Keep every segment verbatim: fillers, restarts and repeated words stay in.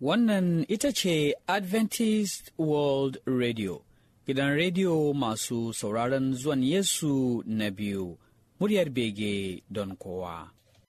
Wannan ita ce Adventist World Radio, gidan rediyo masu sauraron zuwan Yesu na biyu, muryar bege don kowa.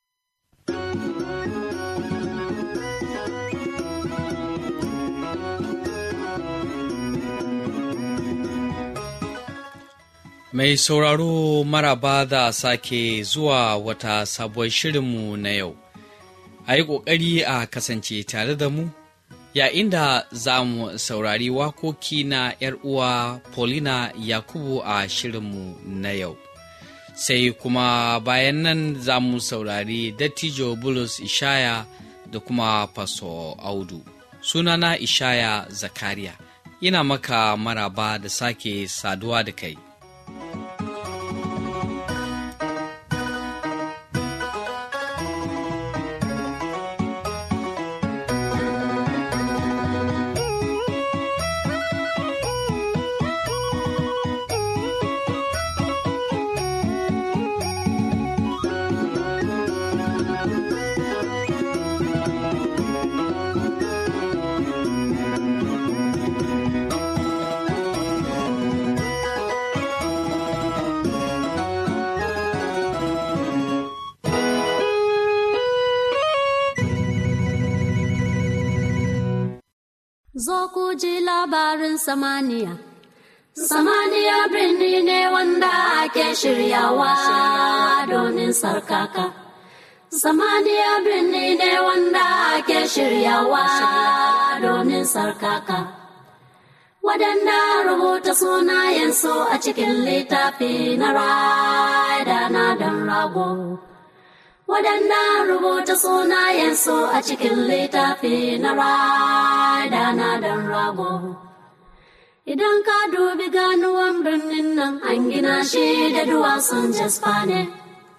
Mai sauraro maraba da sake zuwa wata sabuwar shirinmu na yau. A yi ƙoƙari a kasance tare da mu, yayin da za mu saurari wakoki na ‘yar uwa Paulina Yakubu a shirinmu na yau. Sai kuma bayan nan za mu saurari Dattijo Bulus Ishaya da kuma Faso Audu. Sunana Ishaya Zakariya, ina maka maraba da sake saduwa da kai. Zo ku ji labarin samaniya. Samaniya birni ne wanda ake shiryawa domin sarkaka. Samaniya birni ne wanda ake shiryawa domin sarkaka. Waɗanda rubuta sunayensu a cikin littafi na rai da na dan rago. Waɗanda rubuta sunayensu a cikin littafi na rai da na dan rago. Idan ka dubi ganuwan birnin nan an gina shi da duwatsun jaspa ne.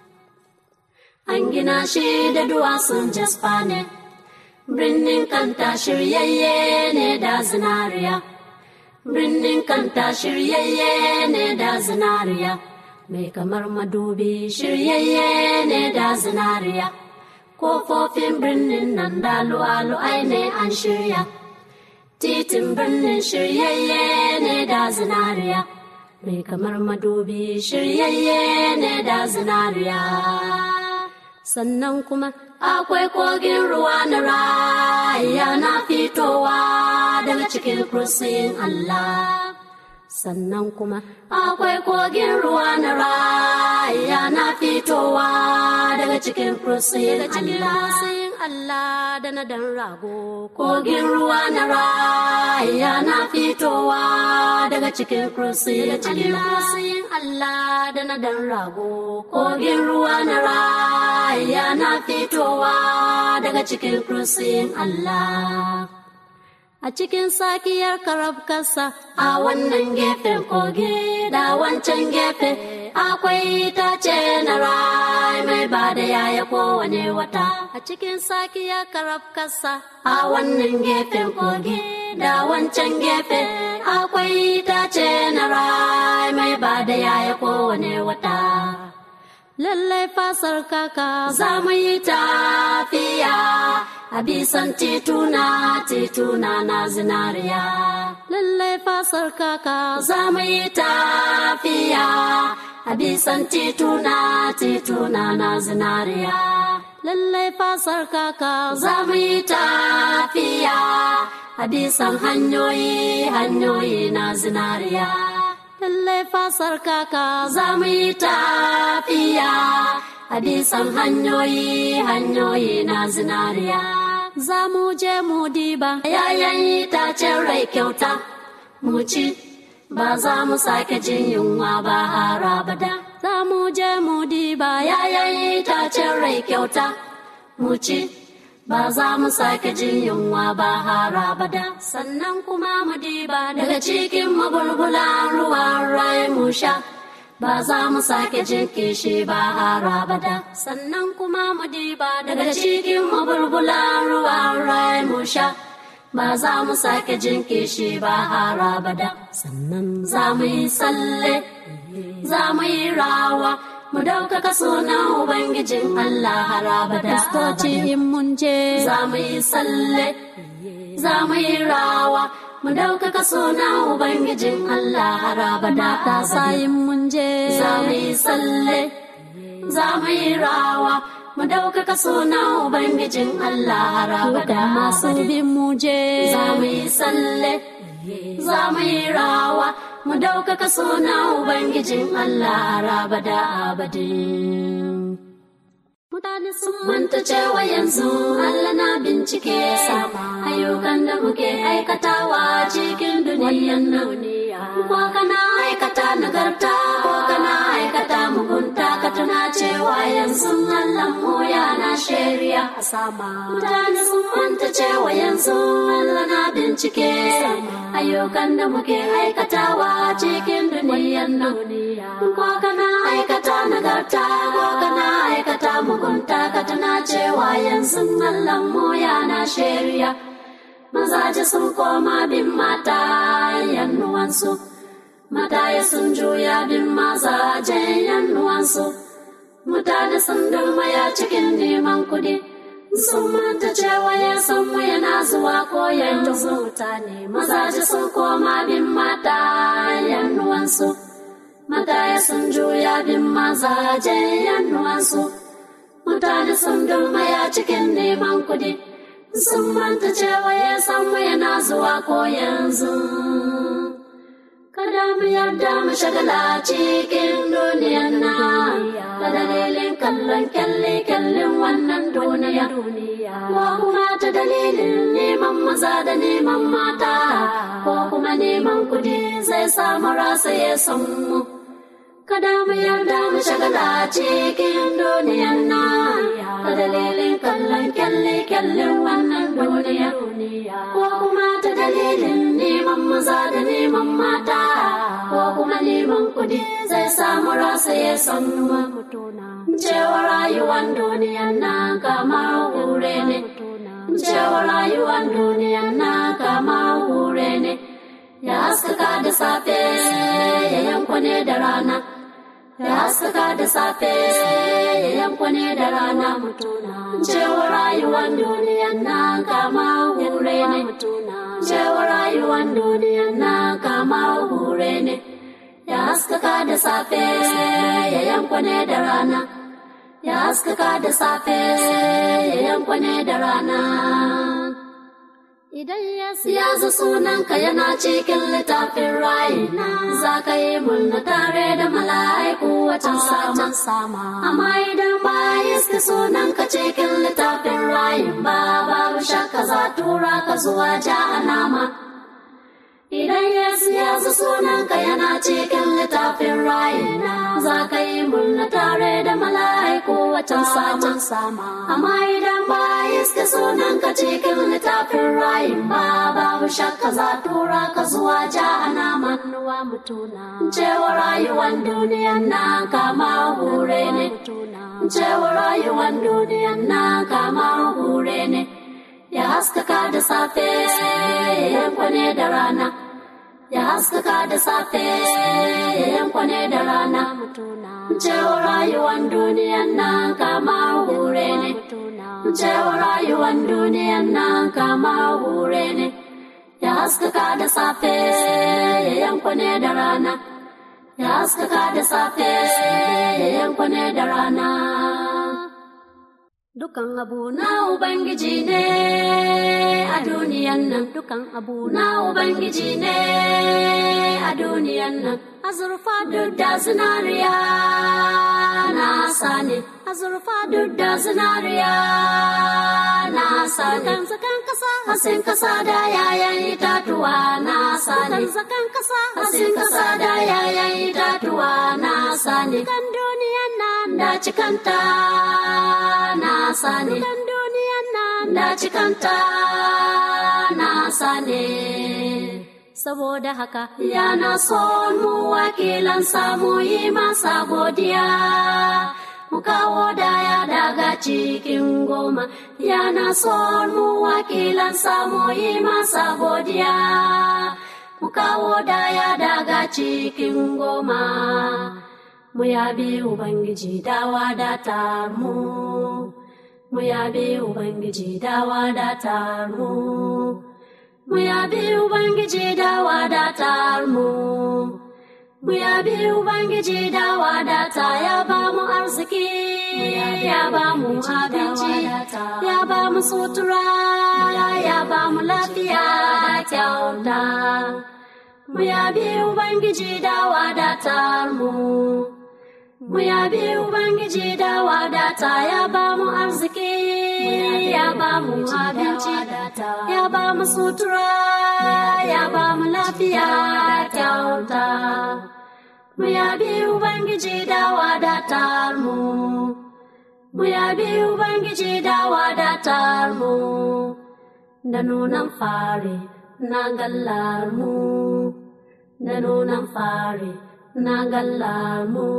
An gina shi da duwatsun jaspa ne. Birnin kanta shiryayye ne da zinariya. Birnin kanta shiryayye ne da zinariya. Mai kamar madubi shiryayye ne da zinariya, kofofin birnin nan da lu'alu'ai ne an shirya, titin birnin shiryayye ne da zinariya, mai kamar madubi shiryayye ne da zinariya. Sannan kuma akwai kogin ruwa na raya na fitowa daga cikin kursiyin Allah. Sannan kuma akwai kogin ruwa na raya na fitowa daga cikin kursiyin Allah da na dan rago. Kogin ruwa na raya na fitowa daga cikin kursiyin Allah da na dan rago. Kogin ruwa na raya na fitowa daga cikin kursiyin Allah. A cikin sakiyar karabkarsa a wannan gefen kogi da wancan gefe akwai itace na rai mai ba da yaya kowane wata. A cikin sakiyar karabkarsa a wannan gefen kogi da wancan gefe akwai itace na rai mai ba da yaya kowane wata. Lallai fasar kaka za mu yi tafiya a bisan tituna tituna na zinariya. Lallai fasar kaka za mu yi tafiya a bisan tituna tituna na zinariya. Lallai fasar kaka za mu yi tafiya a bisan hanyoyi hanyoyi na zinariya. Lallai fasar kaka za mu yi tafiya a bisan hanyoyi hanyoyi na zinariya. Za mu je mu diba yayan itacen rai kyauta mu ci, ba za mu sake jin yunwa ba har abada. Za mu je mu diba yayan itacen rai kyauta mu ci, ba za mu sake jin yunwa ba har abada. Sannan kuma mu diba daga cikin mabulbulan ruwan rai mu sha, ba za mu sake jin kishi ba har abada. Sannan kuma mu diba daga cikin mabulbulan ruwan rai mu sha, ba za mu sake jin kishi ba har abada. Sannan za mu yi tsalle, za mu yi rawa mu ɗaukaka sunan Ubangijin Allah har abada. Kristoci in mun je za mu yi tsalle, za mu yi rawa, mu ɗaukaka sunan Ubangijin Allah har abada. matasa in mun je Za mu yi tsalle, za mu yi rawa, mu ɗaukaka sunan Ubangijin Allah har abada. masu bin mu je Za mu yi tsalle, za mu yi rawa, mu ɗaukaka sunan Ubangijin Allah har abada abadin. Mutane sun manta cewa yanzu Allah na bincike ayyukan da muke aikatawa cikin duniyan nan. Ko kana aikata nagarta ko kana aikata mugunta, ka tuna cewa yanzu Allah mu yana shari'a a sama. Mutane sun manta cewa yanzu Allah na bincike ayyukan da muke aikatawa cikin duniyan nan. Ko kana aikata nagarta ko kana aikata mugunta, ka tuna cewa yanzu Allah mu yana shari'a. Mazaje sun koma bin mata yannuwansu, mataye sun juya bin mazajen yannuwansu. Mutane sun dulmaya cikin neman kudi, sun manta cewa ya san mu yana zuwa ko yanzu. Mutane mazaje sun koma bin mata yannuwansu, mataye sun juya bin mazajen yannuwansu. Mutane sun dulmaya cikin neman kudi, sun manta cewa ya san mu yana zuwa ko yanzu. Kada mu yarda mu shagala cikin duniyan nan, ta dalilin kallon kyalle-kyallen wannan duniya, ko kuma ta dalilin neman maza da neman mata, ko kuma neman kudi zai samu rasa ya san mu. Kada mu yarda mu shagala cikin duniyan nan, ta dalilin kallon kyalle-kyallen wannan duniya, ko kuma ta dalilin neman maza da neman mata, ko kuma neman kudi zai samu rasa ya san mu. Cewa rayuwan duniyan nan kamar hure ne, cewa rayuwan duniyan nan kamar hure ne, ya haskaka da safe ya yanko ne da rana, ya haskaka da safe ya yanko ne da rana. Cewa rayuwan duniyan nan kamar hure ne, cewa rayuwan duniyan nan kamar hure ne, ya haskaka da safe ya yanko ne da rana, ya haskaka da safe ya yanko ne da rana. Idan Yesu ya zo sunanka yana cikin littafin rayi, za ka yi murna tare da mala'iku wacan sama. Amma idan ba iska sunanka cikin littafin rayi ba, babu shakka za tura ka zuwa jahannama. Idan Yesu ya zo sunanka yana cikin littafin rayi, za ka yi murna tare da mala'iku wacan sama. Amma idan ba iska sunanka cikin littafin rayi ba, babu shakka za tura ka zuwa jahannama. Cewa rayuwan duniyan nan kamar hure ne, cewa rayuwan duniyan nan kamar hure ne, ya haskaka da safe ya yanko ne da rana, ya haskaka da safe ya yanko ne da rana. Cewa rayuwan duniyan nan kamar hure ne, cewa rayuwan duniyan nan kamar hure ne, ya haskaka da safe ya yanko ne da rana, ya haskaka da safe ya yanko ne da rana. Dukan abu na Ubangiji ne a duniyan nan, dukan abu na Ubangiji ne a duniyan nan. Azurfa duk da zinariya na sane, azurfa duk da zinariya na sane. Zakan kasa, hasin kasa da yayan itatuwa na sane. Zakan kasa, hasin kasa da yayan itatuwa na sane. Kan duniyan nan da cikanta na sane, kan duniyan nan da cikanta na sane. Saboda haka yana son mu wakilan samu yi masa godiya, mu kawo daya daga cikin goma. Yana son mu wakilan samu yi masa godiya, mu kawo daya daga cikin goma. mu yabi Ubangiji da wadatar mu, mu yabi Ubangiji da wadatar mu, mu yabi Ubangiji da wadatar mu, mu yabi Ubangiji da wadata ya ba mu arziki, ya ba mu abinci, ya ba mu sutura, ya ba mu lafiya kyauta. Mu yabi Ubangiji da wadatar mu, mu yabi Ubangiji da wadata ya ba mu arziki, ya ba mu abinci, ya ba mu sutura, ya ba mu lafiya kyauta. Mu yabi Ubangiji da wadatar mu, mu yabi Ubangiji da wadatar mu, da nunan fari na gallar mu, da nunan fari na gallar mu,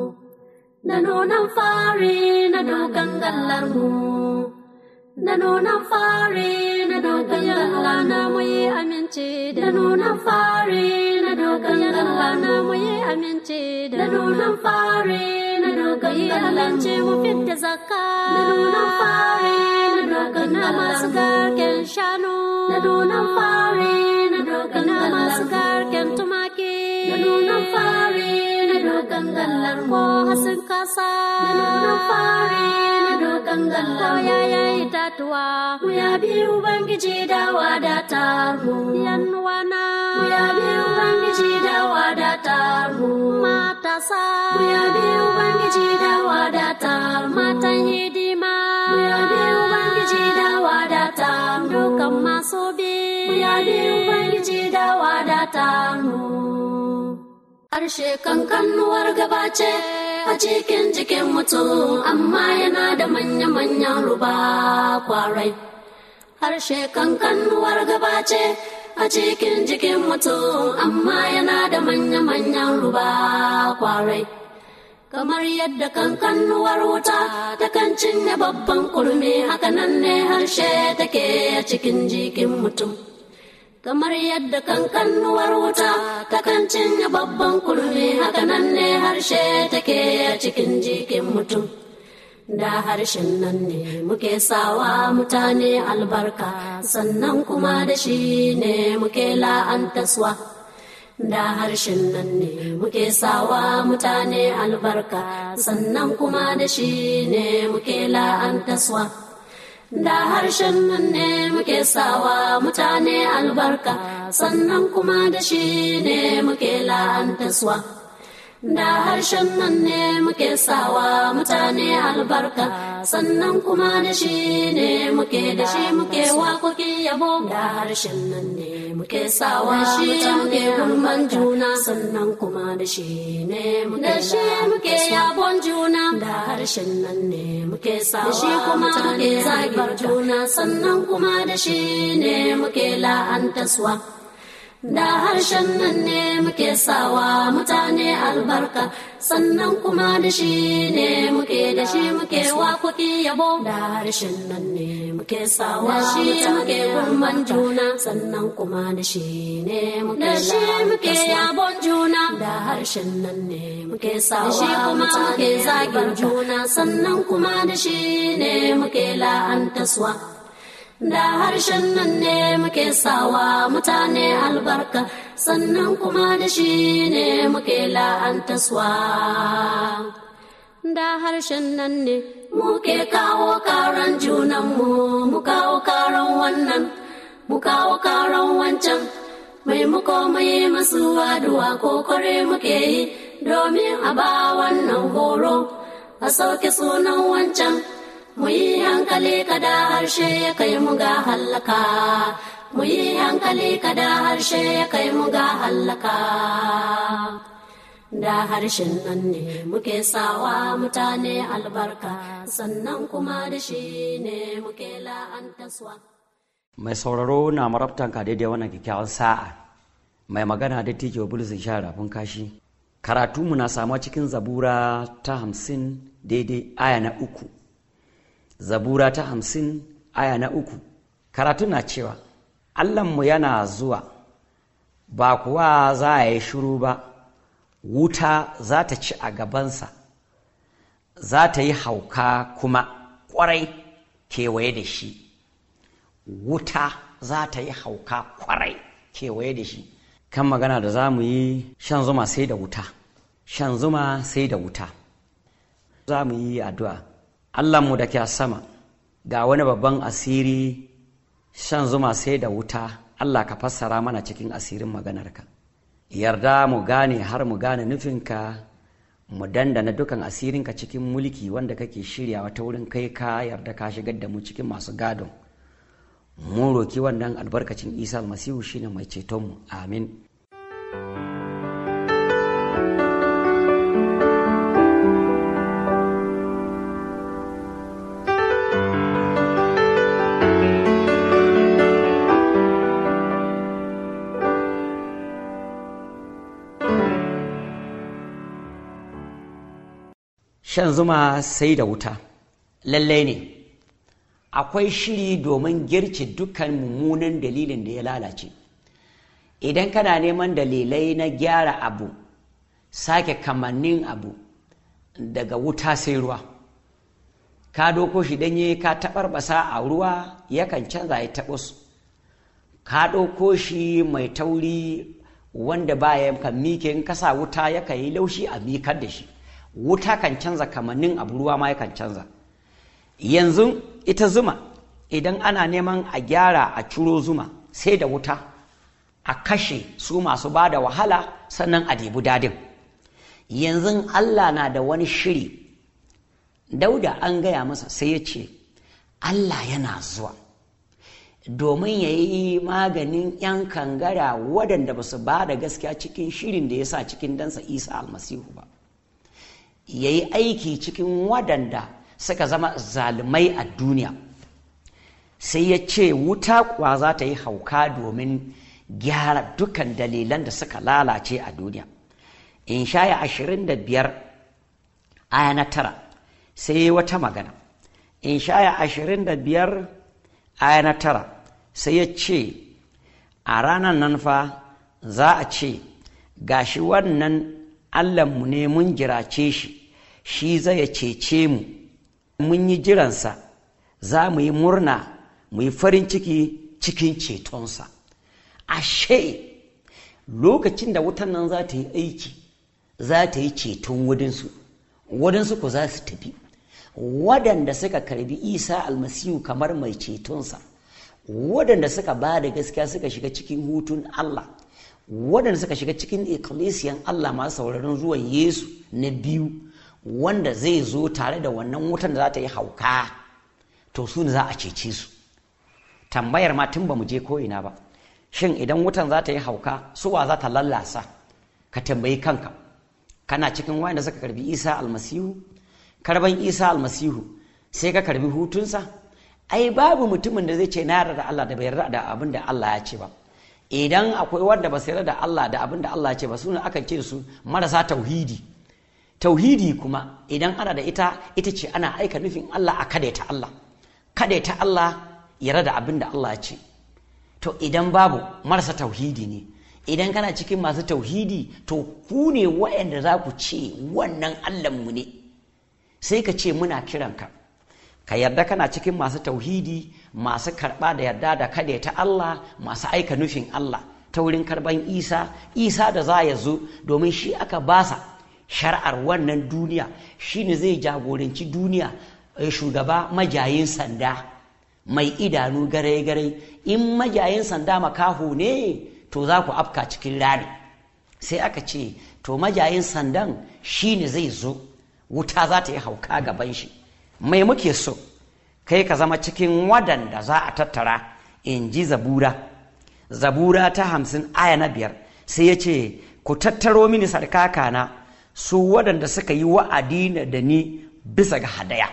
da nunan fari na dokan gallar mu, da nunan fari na dokan gallar na mu yi aminci, da nunan fari na dokan gallar na mu yi aminci, da nunan fari na dokan gallar ce mu fidda zakka, da nunan fari na dokan na masu garken shanu, da nunan fari na dokan na masu garken tumaki, da nunan fari na dokan gallar ko hasin kasa, da nunan fari na dokan gallar ko yayan itatuwa. Mu yabi Ubangiji da wadatar mu, yanwana. Mu yabi Ubangiji da wadatar mu, matasa. Mu yabi Ubangiji da wadatar mu, matan hidima. Mu yabi Ubangiji da wadatar mu, dukan masu bi. Mu yabi Ubangiji da wadatar mu. Harshe kankanuwar gaba ce a cikin jikin mutum, amma yana da manya-manyan ruba kwarai. Harshe kankanuwar gaba ce a cikin jikin mutum, amma yana da manya-manyan ruba kwarai. Kamar yadda kankanuwar wuta takan cinye babban kurmi, haka nan ne harshe take a cikin jikin mutum. Kamar yadda kankanuwar wuta takan cinye babban kurmi, haka nan ne harshe take a cikin jikin mutum. Da harshen nan ne muke sawa mutane albarka, sannan kuma da shi ne muke la'antaswa. Da harshen nan ne muke sawa mutane albarka, sannan kuma da shi ne muke la'antaswa. Da harshen nan ne muke sawa mutane albarka, sannan kuma da shi ne muke la'antaswa. Da harshen nan ne muke sawa mutane albarka, sannan kuma da shi ne muke da shi muke waƙoƙi yabo. Da harshen nan ne muke sawa shi muke gulman juna, sannan kuma da shi ne muke da shi muke yabon juna. Da harshen nan ne muke sawa da shi kuma muke zagin juna, sannan kuma da shi ne muke la'antaswa. Da harshen nan ne muke sawa mutane albarka, sannan kuma da shi ne muke da shi muke waƙoƙi yabo. Da harshen nan ne muke sawa shi muke gulman juna, sannan kuma da shi ne muke da shi muke yabon juna. Da harshen nan ne muke sawa da shi kuma muke zagin juna, sannan kuma da shi ne muke la'antaswa. Da harshen nan ne muke sawa mutane albarka, sannan kuma da shi ne muke la'antaswa. Da harshen nan ne muke kawo karan junanmu, mu kawo karan wannan, mu kawo karan wancan. Mai muko mai masu aduwa ko kore muke yi, domin a ba wannan horo, a sauke sunan wancan. Mu yi hankali kada harshe ya kai mu ga hallaka, mu yi hankali kada harshe ya kai mu ga hallaka. Da harshen nan ne muke sawa mutane albarka, sannan kuma da shi ne muke la'antaswa. Mai sauraro na marabtanka daidai wannan kyakkyawar sa'a. Mai magana da Tijo Bulus sha rafin kashi. Karatunmu na samuwa cikin Zabura ta hamsin daidai aya na uku. Zabura ta hamsin aya na uku. Karatu na cewa, Allahnmu yana zuwa, ba kuwa za a yi shiru ba, wuta za ta ci a gabansa, za ta yi hauka kuma ƙwarai kewaye da shi. Wuta za ta yi hauka ƙwarai kewaye da shi. Kan magana da za mu yi shan zuma sai da wuta, shan zuma sai da wuta. Za mu yi addu'a. Allahnmu da ke a sama, ga wani babban asiri, shan zuma sai da wuta. Allah ka fassara mana cikin asirin maganarka. Yarda mu gane har mu gane nufinka, mu dandana dukan asirinka cikin mulki wanda kake shiryawa ta wurin kai ka yarda ka shigar da mu cikin masu gadon. Mun roki wannan albarkacin Isa almasihu shine mai cetonmu. Amin. Shan zuma sai da wuta, lallai ne, akwai shiri domin girce dukkan mummunan dalilin da ya lalace. Idan kana neman dalilai na gyara abu, sake kamannin abu, daga wuta sai ruwa. Ka doko shi danye ka taɓarɓasa a ruwa yakan canza ya taɓus. Ka ɗauko shi mai tauri wanda baya kan mike in kasa wuta yakan yi laushi a mikar da shi. Wuta kan canza kamannin abu, ruwa ma yakan canza. Yanzu ita zuma idan ana neman a gyara a ciro zuma sai da wuta, a kashe su masu ba da wahala sannan a debi dadin. Yanzu Allah na da wani shiri. Dauda an gaya masa sai ya ce Allah yana zuwa domin ya yi maganin 'yan kangara waɗanda ba su ba da gaskiya cikin shirin da ya sa cikin dansa Isa almasihu ba. Ya yi aiki cikin waɗanda suka zama zalumai a duniya. Sai ya ce wuta kuwa za ta yi hauka domin gyara dukan dalilan da suka lalace a duniya. In shaya ashirin da biyar aya na tara sai wata magana. In shaya ashirin da biyar aya na tara sai ya ce a ranar nan fa za a ce gashi wannan Allahnmu ne mun jirace shi, shi zai cece mu, mun yi jiransa, za mu yi murna, mu yi farin ciki cikin cetonsa. Ashe, lokacin da wutan nan za ta yi aiki, za ta yi ceton wadansu, wadansu ku za su tafi. Waɗanda suka karbi Isa almasihu kamar mai cetonsa, waɗanda suka ba da gaskiya suka shiga cikin hutun Allah, waɗanda suka shiga cikin ikkilisiyan Allah masu sauraron zuwan Yesu na biyu, wanda zai zo tare da wannan wutan da za ta yi hauka, to su ne za a cece su. Tambayar ma tun ba mu je ko'ina ba, shin idan wutan za ta yi hauka suwa za ta lallasa? Ka tambayi kanka, kana cikin wanda suka karbi Isa almasihu? Karban Isa almasihu sai ka karbi hutunsa? Ai babu mutumin da zai ce na yarda da Allah da bai yarda da abin da Allah ya ce ba. Idan akwai wanda ba su yarda da Allah da abin da Allah ya ce ba, su ne akan ce su marasa tauhidi. Tauhidi kuma idan ana da ita, ita ce ana aika nufin Allah a kadaita Allah. Kadaita Allah yarda da abin da Allah ya ce. To idan babu, marasa tauhidi ne. Idan kana cikin masu tauhidi, to ku ne waɗanda za ku ce wannan Allahnmu ne. Sai ka ce muna kiranka. Ka yarda kana cikin masu tauhidi, masu karɓa da yarda da kadaita Allah, masu aika nufin Allah ta wurin karɓan Isa, Isa da za ya zo domin shi aka basa shar'ar wannan duniya, shi ne zai jagoranci duniya, shugaba majayin sanda mai idanu gare-gare. In majayin sanda makaho ne, to za ku afka cikin rani. Sai aka ce to majayin sandan shi ne zai zo, wuta za ta yi hauka gaban shi. Mai muke so kai ka zama cikin waɗanda za a tattara, in ji zabura zabura ta hamsin aya na biyar. Sai ya ce ku tattaro mini sarkakana, su waɗanda suka yi wa'adi da ni bisa ga hadaya.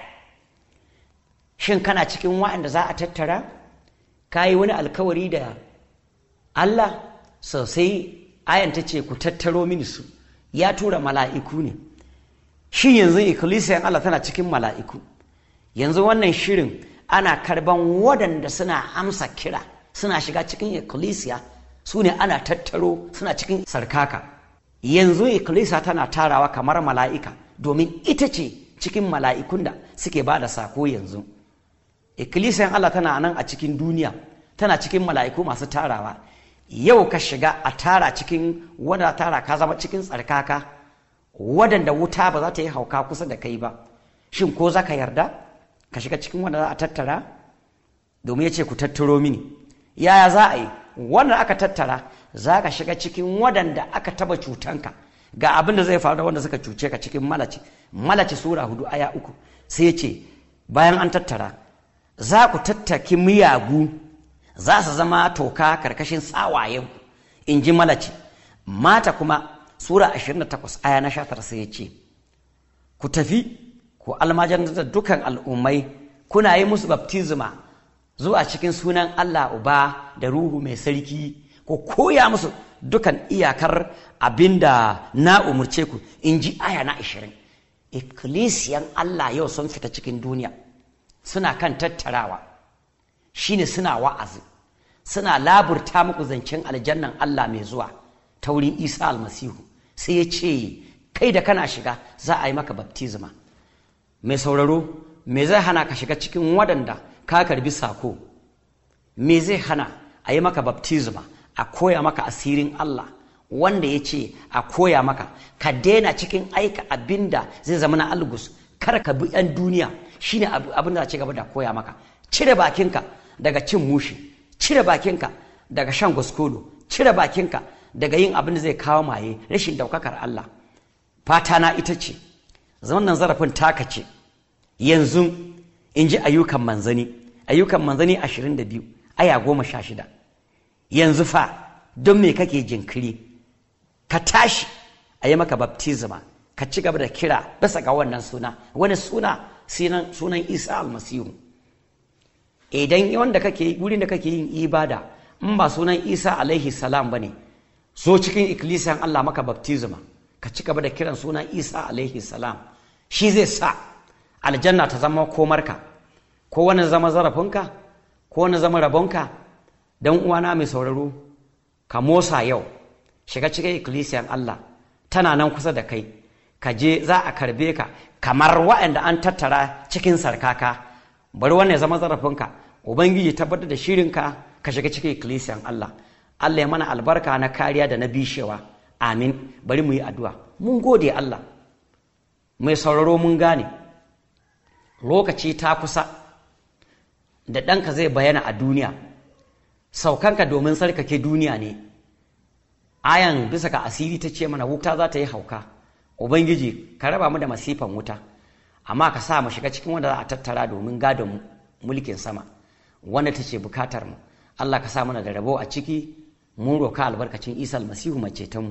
Shin kana cikin waɗanda za a tattara? Ka yi wani alkawari da Allah? Sosai ayan ta ce ku tattaro mini su. Ya tura mala'iku ne. Shi yanzu ikkilisiyan Allah tana cikin mala'iku. Yanzu wannan shirin ana karban waɗanda suna amsa kira, suna shiga cikin ikkilisiya, su ne ana tattaro suna cikin sarkaka. yanzu ikkilisiya tana tarawa kamar mala'ika, domin ita ce cikin mala'ikun da suke ba da sako yanzu. Ikkilisiyan Allah tana nan a cikin duniya, tana cikin mala'iku masu tarawa. Yau ka shiga a tara cikin wanda tara ka zama cikin tsarkaka, wadanda wuta ba za ta yi hauka kusa da kai ba. Shin ko za ka yarda ka shiga cikin wanda za a tattara? Domin ya ce ku tattaro mini. Yaya za a yi? Wanda aka tattara za ka shiga cikin wadanda aka taba cutanka. Ga abin da zai faru da wanda suka cuce ka cikin Malachi. Malachi sura hudu aya uku sai ya ce bayan an tattara za ku tattaki miyagu, za su zama toka karkashin tsawayenku, in ji Malachi. Mata kuma sura ashirin da takwas aya na sha tara sai ya ce ku tafi ku almajantar da dukan al'ummai, kuna yi musu baptizma zuwa cikin sunan Allah Uba da Ruhu mai sarki, ku koya musu dukan iyakar abinda na umurce ku, in ji aya na ashirin. Ikkilisiyan Allah yau sun fita cikin duniya, suna kan tattarawa, shine suna wa'azi, suna laburta muku zancen aljannan Allah mai zuwa ta wurin Isa almasihu. Sai ya ce kai da kana shiga za a yi maka baptizma. Mai sauraro, me zai hana ka shiga cikin waɗanda ka karbi sako? Me zai hana a yi maka baptizma, a koya maka asirin Allah wanda ya ce a koya maka, ka daina cikin aika abinda zai zama na algus, kar ka bi yan duniya, shine abin da za ci gaba da koya maka. Cire bakinka daga cin mushi, cire bakinka daga shan goskolo, cire bakinka daga yin abin da zai kawo maye, rashin daukakar Allah. Fata na ita ce zaman nan zarafin taka ce yanzu, in ji ayyukan manzani, ayyukan manzani ashirin da biyu aya goma sha shida. Yanzu fa don me kake jinkiri? Ka tashi a yi maka baptizma, ka ci gaba da kira bisa ga wannan suna. Wani suna? Sunan Isa almasihu. Idan wanda kake wurin da kake yin ibada in ba sunan Isa alaihi salam bane, so cikin ikkilisiyan Allah maka baptizma, ka ci gaba da kiran sunan Isa alaihi salam. Shi zai sa aljanna ta zama komarka, ko wani zama zarafinka, ko wani zama rabonka. Dan uwana mai sauraro, ka motsa yau, shiga cikin ikkilisiyan Allah, tana nan kusa da kai, ka je za a karbe ka kamar waɗanda an tattara cikin sarkaka. Bari wannan ya zama zarafinka, Ubangiji tabbatar da shirinka, ka shiga cikin ikkilisiyan Allah. Allah ya mana albarka na kariya da na bishewa. Amin. Bari mu yi addu'a. Mun gode Allah. Mai sauraro, mun gane lokaci ta kusa da ɗanka zai bayyana a duniya. Saukanka domin sarkake duniya ne. Ayan bisa ga asiri ta ce mana wuta za ta yi hauka. Ubangiji, ka raba mu da masifan wuta, amma ka sa mu shiga cikin wanda za a tattara domin gadon mulkin sama, wanda ta ce bukatar mu. Allah ka sa mana da rabo a ciki, mun roka albarkacin Isa almasihu mai cetonmu.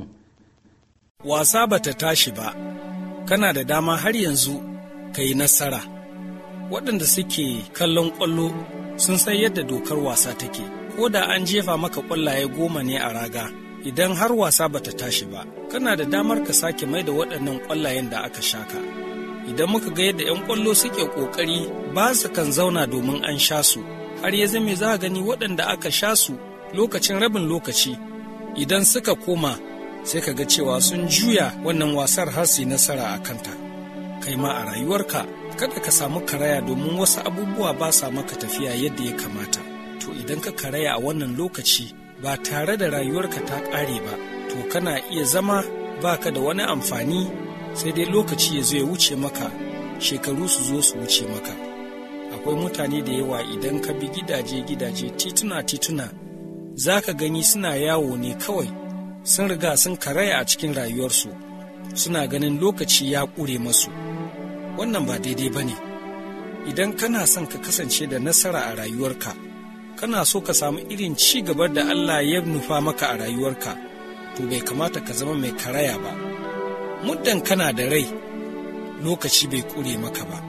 Wasa ba ta tashi ba, kana da dama har yanzu ka yi nasara. Waɗanda suke kallon ƙwallo sun san yadda dokar wasa take, ko da an jefa maka ƙwallaye goma ne a raga, idan har wasa ba ta tashi ba, kana da damar ka sake mai da waɗannan ƙwallayen da aka shaka. Idan muka ga yadda 'yan ƙwallo suke ƙoƙari, ba su kan zauna domin an sha su, har ya zame za a gani waɗanda aka sha su lokacin rabin lokaci, idan suka koma sai ka ga cewa sun juya wannan wasar har su yi nasara a kanta. Kai ma a rayuwarka kada ka samu karaya domin wasu abubuwa ba sa maka tafiya yadda ya kamata. To idan ka karaya a wannan lokaci ba tare da rayuwarka ta ƙare ba, to kana iya zama baka da wani amfani, sai dai lokaci ya zo ya wuce maka, shekaru su zo su wuce maka. Akwai mutane da yawa idan ka bi gidaje-gidaje, tituna-tituna, za ka gani suna yawo ne kawai, sun riga sun karaya a cikin rayuwarsu, suna ganin lokaci ya ƙure masu. Wannan ba daidai ba ne. Idan kana son ka kasance da nasara a rayuwarka, kana so ka samu irin ci gabar da Allah ya nufa maka a rayuwarka, to bai kamata ka zama mai karaya ba. Muddin kana da rai, lokaci bai ƙure maka ba.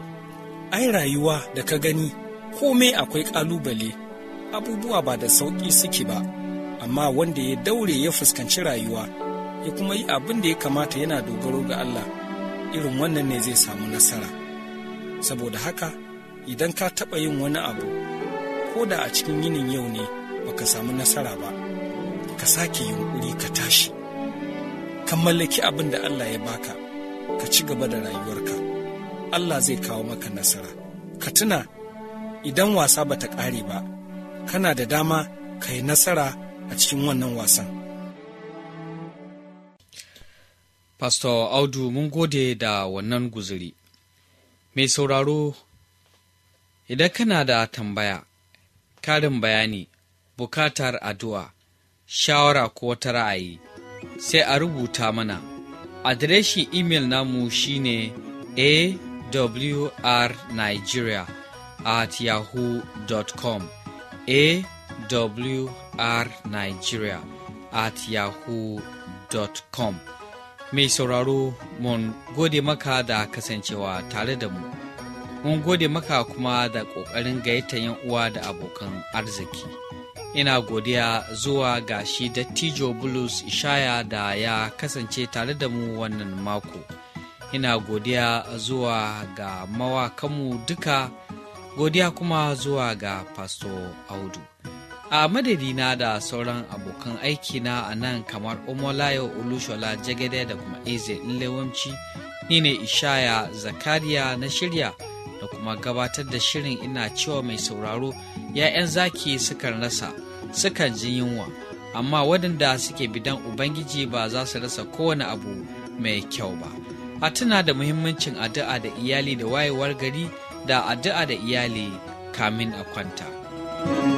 Ai rayuwa da ka gani, komai akwai ƙalubale, abubuwa ba da sauƙi suke ba, amma wanda ya daure ya fuskanci rayuwa, ya kuma yi abin da ya kamata yana dogaro ga Allah, irin wannan ne zai samu nasara. Saboda haka, idan ka taɓa yin wani abu, ko da a cikin yinin yau ne baka samu nasara ba, ka sake yunƙuri ka tashi. ka mallaki abin da Allah ya baka, ka ci gaba da rayuwarka. Allah zai kawo maka nasara. Ka tuna, idan wasa ba ta ƙare ba, kana da dama ka yi nasara a cikin wannan wasan. Pastor Audu, mun gode da wannan guzuri. Mai sauraro, idan kana da tambaya, karin bayani, bukatar addu'a, shawara ko wata ra'ayi, sai a rubuta mana. Adireshin imel namu shine awrnigeria at yahoo dot com awrnigeria at yahoo dot com. Mai sauraro, mun gode maka da kasancewa tare da mu. Mun gode maka kuma da ƙoƙarin gayyata yan uwa da abokan arziki. Ina godiya zuwa ga shi Dattijo Bulus Ishaya da ya kasance tare da mu wannan mako. Ina godiya zuwa ga mawakanmu duka, godiya kuma zuwa ga Pastor Audu. A madadina da sauran abokan aikina a nan kamar Omolayo Olushola Jagede da kuma Eze Nlewamci, ni ne Ishaya Zakariya na shirya da kuma gabatar da shirin. Ina cewa mai sauraro, ‘ya'yan zaki sukan rasa, sukan ji yunwa, amma waɗanda suke bidan Ubangiji ba za su rasa kowane abu mai kyau ba. A tuna da muhimmancin addu'a da iyali da wayewar gari da addu'a da iyali kamin a kwanta.